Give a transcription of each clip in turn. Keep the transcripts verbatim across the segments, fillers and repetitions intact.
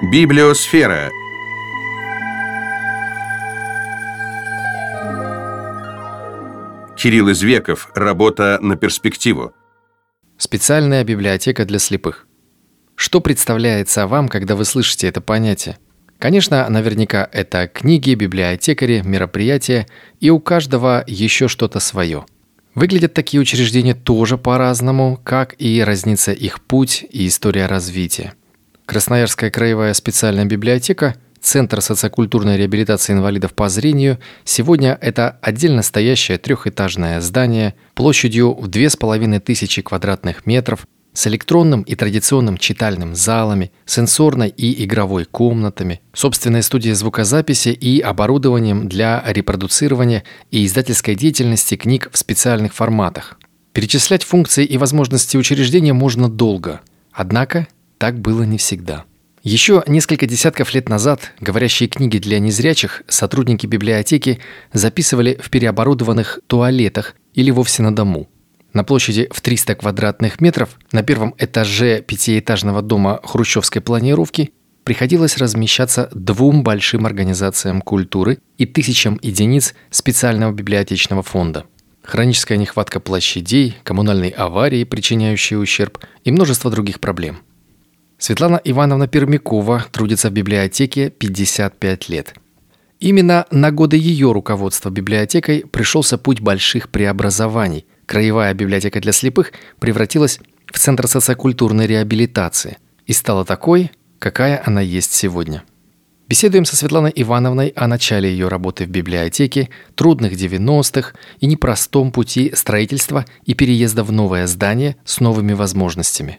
Библиосфера. Кирилл Извеков. Работа на перспективу. Специальная библиотека для слепых. Что представляется вам, когда вы слышите это понятие? Конечно, наверняка это книги, библиотекари, мероприятия, и у каждого еще что-то свое. Выглядят такие учреждения тоже по-разному, как и разнится их путь и история развития. Красноярская краевая специальная библиотека, Центр социокультурной реабилитации инвалидов по зрению, сегодня это отдельно стоящее трехэтажное здание площадью в две с половиной тысячи квадратных метров, с электронным и традиционным читальным залами, сенсорной и игровой комнатами, собственной студией звукозаписи и оборудованием для репродуцирования и издательской деятельности книг в специальных форматах. Перечислять функции и возможности учреждения можно долго, однако так было не всегда. Еще несколько десятков лет назад говорящие книги для незрячих сотрудники библиотеки записывали в переоборудованных туалетах или вовсе на дому. На площади в триста квадратных метров на первом этаже пятиэтажного дома хрущевской планировки приходилось размещаться двум большим организациям культуры и тысячам единиц специального библиотечного фонда. Хроническая нехватка площадей, коммунальные аварии, причиняющие ущерб, и множество других проблем. Светлана Ивановна Пермякова трудится в библиотеке пятьдесят пять лет. Именно на годы ее руководства библиотекой пришелся путь больших преобразований. Краевая библиотека для слепых превратилась в Центр социокультурной реабилитации и стала такой, какая она есть сегодня. Беседуем со Светланой Ивановной о начале ее работы в библиотеке, трудных девяностых и непростом пути строительства и переезда в новое здание с новыми возможностями.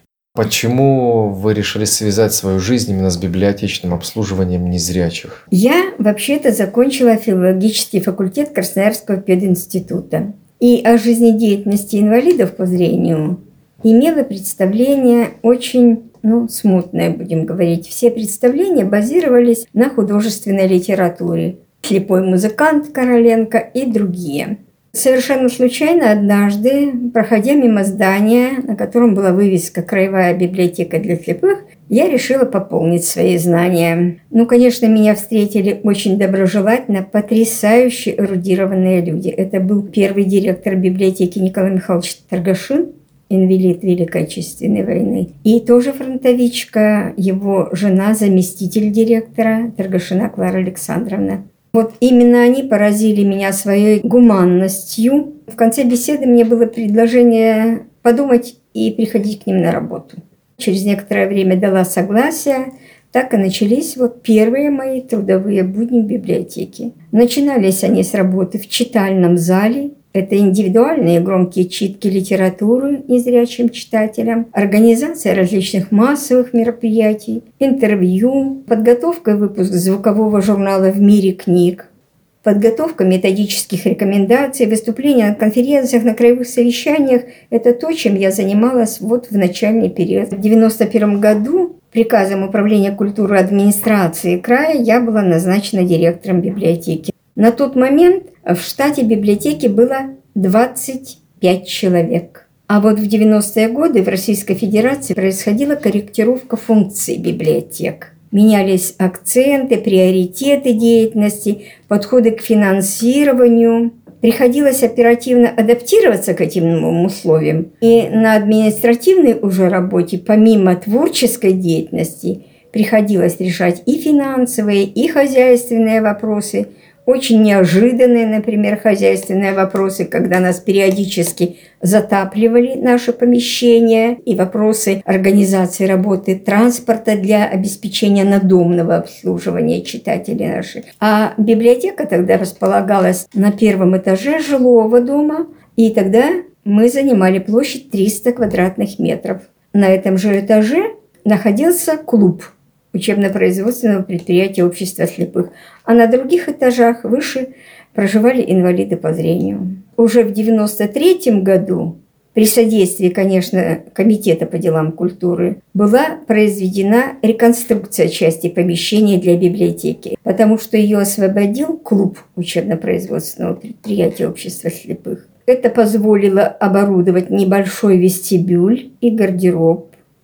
Почему вы решили связать свою жизнь именно с библиотечным обслуживанием незрячих? Я вообще-то закончила филологический факультет Красноярского пединститута. И о жизнедеятельности инвалидов по зрению имела представление очень, ну, смутное, будем говорить. Все представления базировались на художественной литературе. «Слепой музыкант» Короленко и другие. Совершенно случайно однажды, проходя мимо здания, на котором была вывеска «Краевая библиотека для слепых», я решила пополнить свои знания. Ну, конечно, меня встретили очень доброжелательно, потрясающе эрудированные люди. Это был первый директор библиотеки Николай Михайлович Торгашин, инвалид Великой Отечественной войны, и тоже фронтовичка, его жена, заместитель директора Торгашина Клара Александровна. Вот именно они поразили меня своей гуманностью. В конце беседы мне было предложение подумать и приходить к ним на работу. Через некоторое время дала согласие. Так и начались вот первые мои трудовые будни в библиотеке. Начинались они с работы в читальном зале. Это индивидуальные громкие читки литературы незрячим читателям, организация различных массовых мероприятий, интервью, подготовка и выпуск звукового журнала «В мире книг», подготовка методических рекомендаций, выступления на конференциях, на краевых совещаниях – это то, чем я занималась вот в начальный период. В девяносто первом году приказом Управления культуры администрации края я была назначена директором библиотеки. На тот момент в штате библиотеки было двадцать пять человек. А вот в девяностые годы в Российской Федерации происходила корректировка функций библиотек. Менялись акценты, приоритеты деятельности, подходы к финансированию. Приходилось оперативно адаптироваться к этим новым условиям. И на административной уже работе, помимо творческой деятельности, приходилось решать и финансовые, и хозяйственные вопросы. Очень неожиданные, например, хозяйственные вопросы, когда нас периодически затапливали наши помещения, и вопросы организации работы транспорта для обеспечения надомного обслуживания читателей наших. А библиотека тогда располагалась на первом этаже жилого дома, и тогда мы занимали площадь триста квадратных метров. На этом же этаже находился клуб учебно-производственного предприятия Общества слепых, а на других этажах выше проживали инвалиды по зрению. Уже в девяносто третьем году, при содействии, конечно, Комитета по делам культуры, была произведена реконструкция части помещения для библиотеки, потому что ее освободил клуб учебно-производственного предприятия Общества слепых. Это позволило оборудовать небольшой вестибюль и гардероб,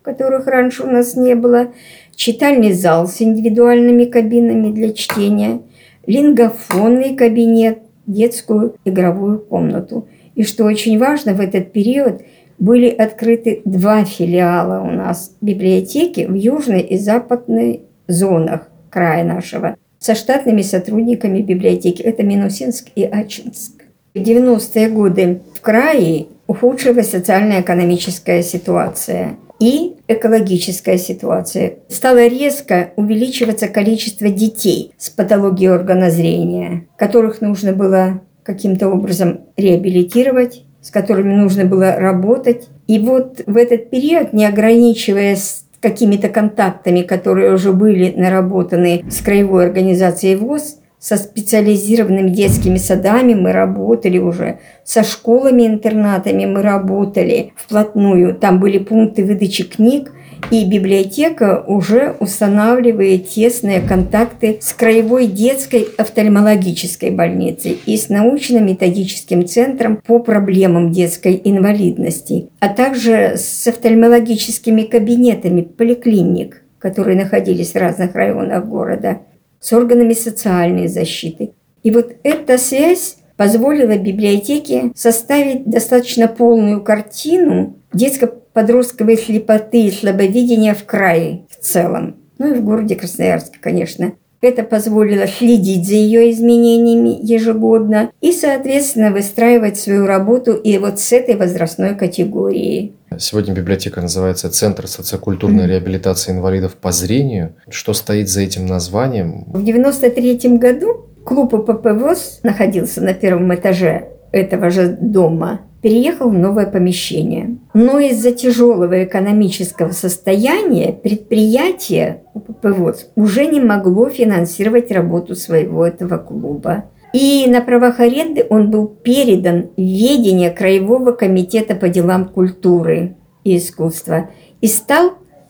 которых раньше у нас не было, читальный зал с индивидуальными кабинами для чтения, лингофонный кабинет, детскую игровую комнату. И что очень важно, в этот период были открыты два филиала у нас библиотеки в южной и западной зонах края нашего со штатными сотрудниками библиотеки. Это Минусинск и Ачинск. В девяностые годы в крае ухудшилась социально-экономическая ситуация и экологическая ситуация. Стало резко увеличиваться количество детей с патологией органа зрения, которых нужно было каким-то образом реабилитировать, с которыми нужно было работать. И вот в этот период, не ограничиваясь какими-то контактами, которые уже были наработаны с краевой организацией ВОС, со специализированными детскими садами мы работали уже, со школами-интернатами мы работали вплотную. Там были пункты выдачи книг, и библиотека уже устанавливает тесные контакты с краевой детской офтальмологической больницей и с научно-методическим центром по проблемам детской инвалидности, а также с офтальмологическими кабинетами поликлиник, которые находились в разных районах города, с органами социальной защиты. И вот эта связь позволила библиотеке составить достаточно полную картину детско-подростковой слепоты и слабовидения в крае в целом, ну и в городе Красноярске, конечно. Это позволило следить за ее изменениями ежегодно и, соответственно, выстраивать свою работу и вот с этой возрастной категорией. Сегодня библиотека называется «Центр социокультурной реабилитации инвалидов по зрению». Что стоит за этим названием? В девяносто третьем году клуб УПП ВОС находился на первом этаже этого же дома, переехал в новое помещение. Но из-за тяжелого экономического состояния предприятие УПП ВОС уже не могло финансировать работу своего этого клуба. И на правах аренды он был передан в ведение Краевого комитета по делам культуры и искусства и стал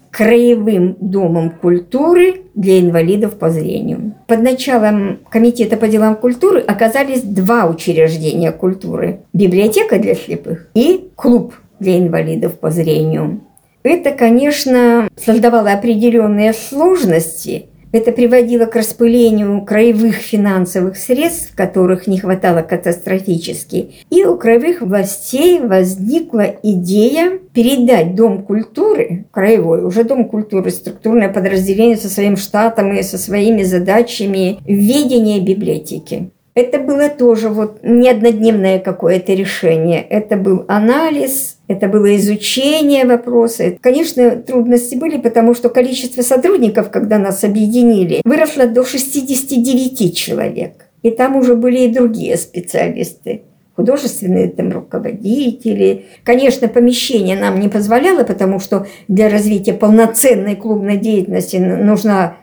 краевым домом культуры для инвалидов по зрению. Под началом Комитета по делам культуры оказались два учреждения культуры: библиотека для слепых и клуб для инвалидов по зрению. Это, конечно, создавало определенные сложности. Это приводило к распылению краевых финансовых средств, которых не хватало катастрофически. И у краевых властей возникла идея передать Дом культуры, краевой, уже Дом культуры, структурное подразделение со своим штатом и со своими задачами, в ведение библиотеки. Это было тоже вот не однодневное какое-то решение. Это был анализ, это было изучение вопроса. Конечно, трудности были, потому что количество сотрудников, когда нас объединили, выросло до шестидесяти девяти человек. И там уже были и другие специалисты, художественные там руководители. Конечно, помещение нам не позволяло, потому что для развития полноценной клубной деятельности нужна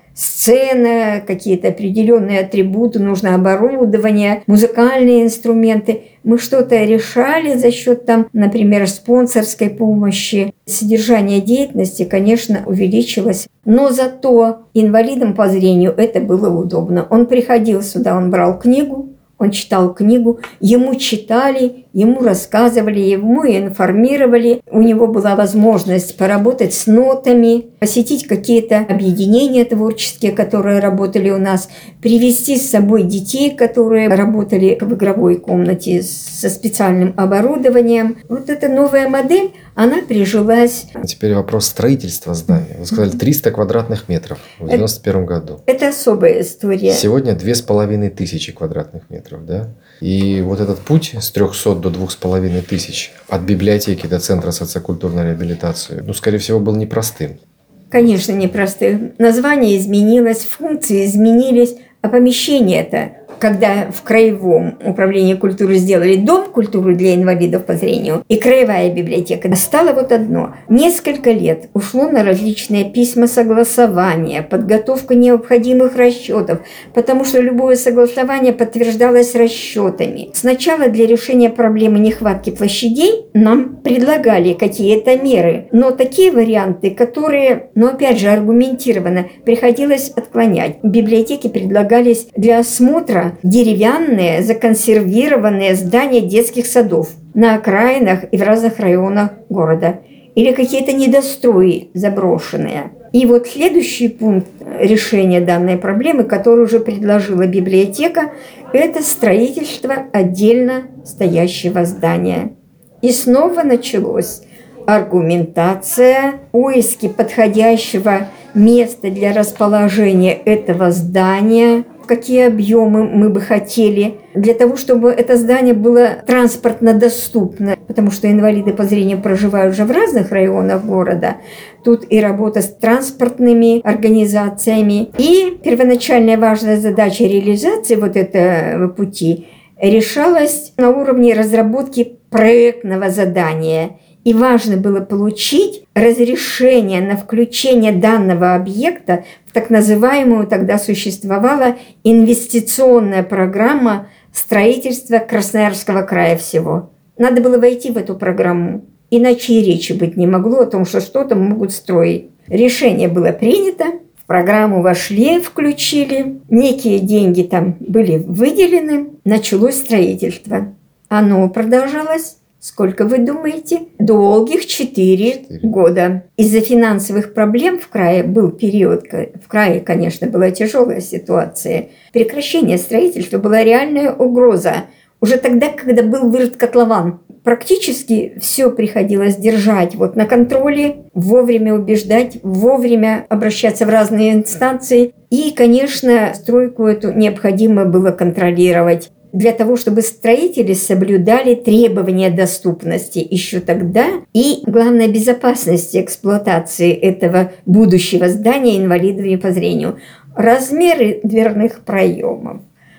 сцена, какие-то определенные атрибуты, нужно оборудование, музыкальные инструменты. Мы что-то решали за счет, там, например, спонсорской помощи. Содержание деятельности, конечно, увеличилось. Но зато инвалидам по зрению это было удобно. Он приходил сюда, он брал книгу, он читал книгу, ему читали, ему рассказывали, ему информировали. У него была возможность поработать с нотами, посетить какие-то объединения творческие, которые работали у нас, привести с собой детей, которые работали в игровой комнате со специальным оборудованием. Вот эта новая модель, она прижилась. А теперь вопрос строительства здания. Вы сказали триста квадратных метров в девяносто первом году. Это особая история. Сегодня две с половиной тысячи квадратных метров, да? И вот этот путь с трехсот до двух с половиной тысяч от библиотеки до Центра социокультурной реабилитации, ну, скорее всего, был непростым. Конечно, непростым. Название изменилось, функции изменились, а помещение-то, когда в Краевом управлении культуры сделали Дом культуры для инвалидов по зрению и Краевая библиотека, стало вот одно. Несколько лет ушло на различные письма согласования, подготовку необходимых расчетов, потому что любое согласование подтверждалось расчетами. Сначала для решения проблемы нехватки площадей нам предлагали какие-то меры, но такие варианты, которые, ну опять же, аргументированно, приходилось отклонять. В библиотеке предлагались для осмотра деревянные законсервированные здания детских садов на окраинах и в разных районах города. или какие-то недострои заброшенные. И вот следующий пункт решения данной проблемы, который уже предложила библиотека, это строительство отдельно стоящего здания. И снова началось аргументация, поиски подходящего места для расположения этого здания, какие объемы мы бы хотели, для того, чтобы это здание было транспортно доступно, потому что инвалиды по зрению проживают уже в разных районах города. Тут и работа с транспортными организациями. И первоначальная важная задача реализации вот этого пути решалась на уровне разработки проектного задания. И важно было получить разрешение на включение данного объекта в так называемую, тогда существовала инвестиционная программа строительства Красноярского края всего. Надо было войти в эту программу, иначе и речи быть не могло о том, что что-то могут строить. Решение было принято, в программу вошли, включили, некие деньги там были выделены, началось строительство. Оно продолжалось. Сколько вы думаете? Долгих четыре года. Из-за финансовых проблем в крае был период, в крае, конечно, была тяжелая ситуация. Прекращение строительства была реальная угроза. Уже тогда, когда был вырыт котлован, практически все приходилось держать вот на контроле, вовремя убеждать, вовремя обращаться в разные инстанции. И, конечно, стройку эту необходимо было контролировать, для того, чтобы строители соблюдали требования доступности еще тогда и, главное, безопасности эксплуатации этого будущего здания инвалидами по зрению. Размеры дверных проемов,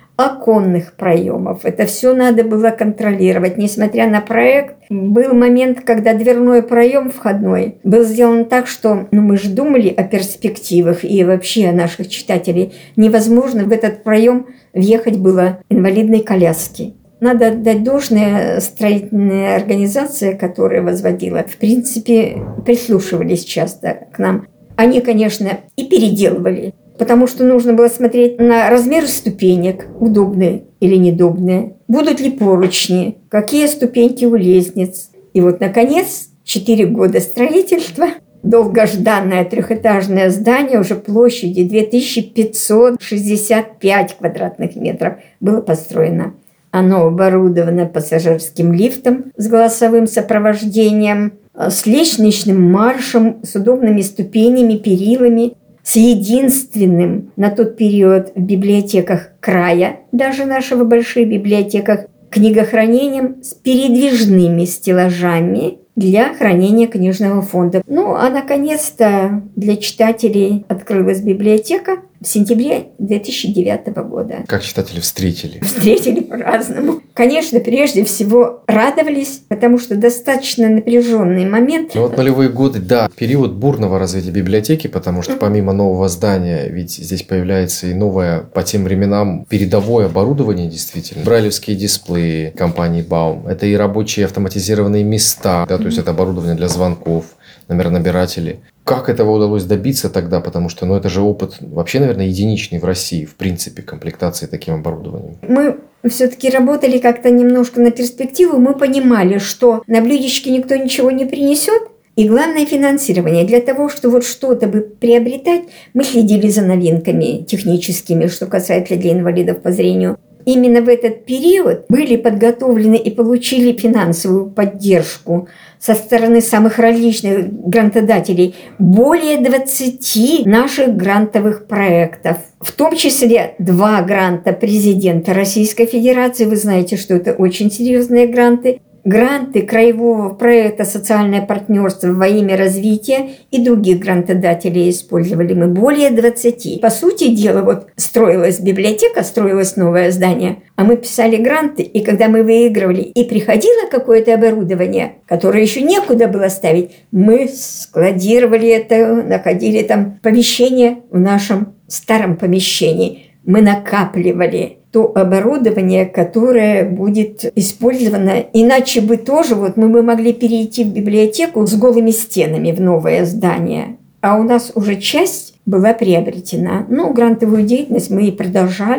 оконных проемов, это все надо было контролировать. Несмотря на проект, был момент, когда дверной проем входной был сделан так, что ну, мы же думали о перспективах и вообще о наших читателей. Невозможно в этот проем въехать было инвалидной коляски. Надо отдать должное, строительная организация, которая возводила, в принципе, прислушивались часто к нам. Они, конечно, и переделывали, потому что нужно было смотреть на размер ступенек, удобные или неудобные, будут ли поручни, какие ступеньки у лестниц. И вот, наконец, четыре года строительства, долгожданное трехэтажное здание уже площадью две тысячи пятьсот шестьдесят пять квадратных метров было построено. Оно оборудовано пассажирским лифтом с голосовым сопровождением, с лестничным маршем, с удобными ступенями, перилами, с единственным на тот период в библиотеках края, даже нашего больших библиотеках, книгохранением с передвижными стеллажами для хранения книжного фонда. Ну, а наконец-то для читателей открылась библиотека в сентябре две тысячи девятого года. Как читатели встретили? Встретили по-разному. Конечно, прежде всего радовались, потому что достаточно напряженный момент. Ну вот нулевые годы, да, период бурного развития библиотеки, потому что помимо нового здания, ведь здесь появляется и новое по тем временам передовое оборудование, действительно. Брайлевские дисплеи компании Baum, это и рабочие автоматизированные места, да, то есть это оборудование для звонков, номеронабиратели. Как этого удалось добиться тогда? Потому что ну, это же опыт вообще, наверное, единичный в России, в принципе, комплектации таким оборудованием. Мы все-таки работали как-то немножко на перспективу. Мы понимали, что на блюдечке никто ничего не принесет. И главное финансирование. Для того, чтобы вот что-то бы приобретать, мы следили за новинками техническими, что касается для инвалидов по зрению. Именно в этот период были подготовлены и получили финансовую поддержку со стороны самых различных грантодателей более двадцати наших грантовых проектов. В том числе два гранта президента Российской Федерации. Вы знаете, что это очень серьезные гранты. Гранты краевого проекта «Социальное партнерство во имя развития» и других грантодателей использовали мы более двадцати. По сути дела, вот строилась библиотека, строилось новое здание, а мы писали гранты, и когда мы выигрывали, и приходило какое-то оборудование, которое еще некуда было ставить, мы складировали это, находили там помещение в нашем старом помещении. Мы накапливали то оборудование, которое будет использовано. Иначе бы тоже вот мы бы могли перейти в библиотеку с голыми стенами в новое здание. А у нас уже часть была приобретена. Ну, грантовую деятельность мы и продолжали.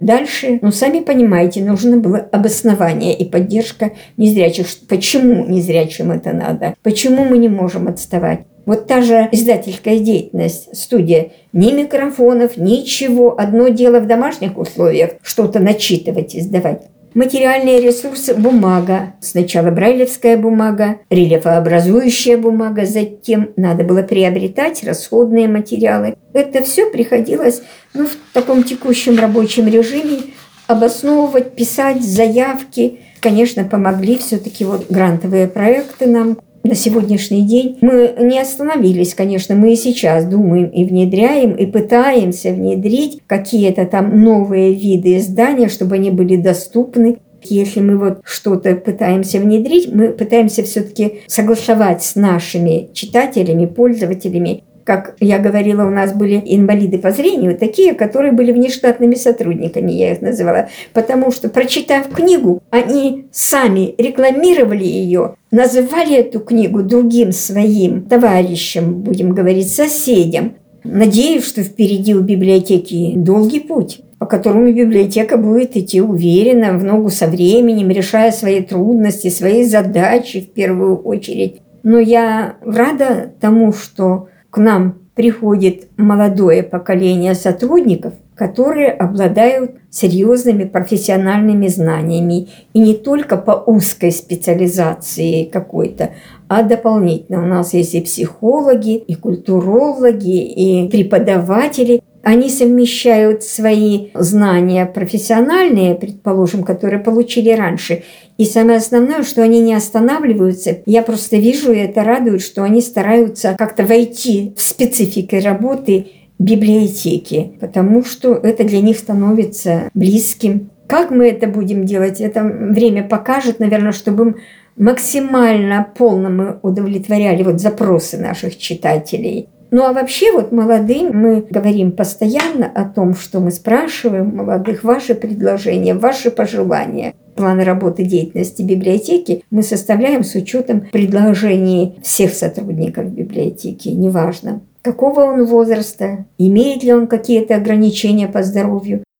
Дальше, ну, сами понимаете, нужно было обоснование и поддержка незрячих. Почему незрячим это надо? Почему мы не можем отставать? Вот та же издательская деятельность, студия, ни микрофонов, ничего. Одно дело в домашних условиях что-то начитывать, издавать. Материальные ресурсы – бумага. Сначала брайлевская бумага, рельефообразующая бумага, затем надо было приобретать расходные материалы. Это все приходилось ну, в таком текущем рабочем режиме обосновывать, писать заявки. Конечно, помогли все-таки вот грантовые проекты нам. На сегодняшний день мы не остановились, конечно, мы и сейчас думаем и внедряем, и пытаемся внедрить какие-то там новые виды издания, чтобы они были доступны. Если мы вот что-то пытаемся внедрить, мы пытаемся все-таки согласовать с нашими читателями, пользователями. Как я говорила, у нас были инвалиды по зрению, такие, которые были внештатными сотрудниками, я их называла, потому что, прочитав книгу, они сами рекламировали ее, называли эту книгу другим своим товарищам, будем говорить, соседям. Надеюсь, что впереди у библиотеки долгий путь, по которому библиотека будет идти уверенно, в ногу со временем, решая свои трудности, свои задачи в первую очередь. Но я рада тому, что к нам приходит молодое поколение сотрудников, которые обладают серьезными профессиональными знаниями. И не только по узкой специализации какой-то, а дополнительно. У нас есть и психологи, и культурологи, и преподаватели. Они совмещают свои знания профессиональные, предположим, которые получили раньше. И самое основное, что они не останавливаются. Я просто вижу, и это радует, что они стараются как-то войти в специфику работы библиотеки, потому что это для них становится близким. Как мы это будем делать, это время покажет, наверное, чтобы мы максимально полно мы удовлетворяли вот запросы наших читателей. Ну а вообще вот молодым мы говорим постоянно о том, что мы спрашиваем молодых ваши предложения, ваши пожелания. Планы работы деятельности библиотеки мы составляем с учетом предложений всех сотрудников библиотеки, неважно, какого он возраста, имеет ли он какие-то ограничения по здоровью.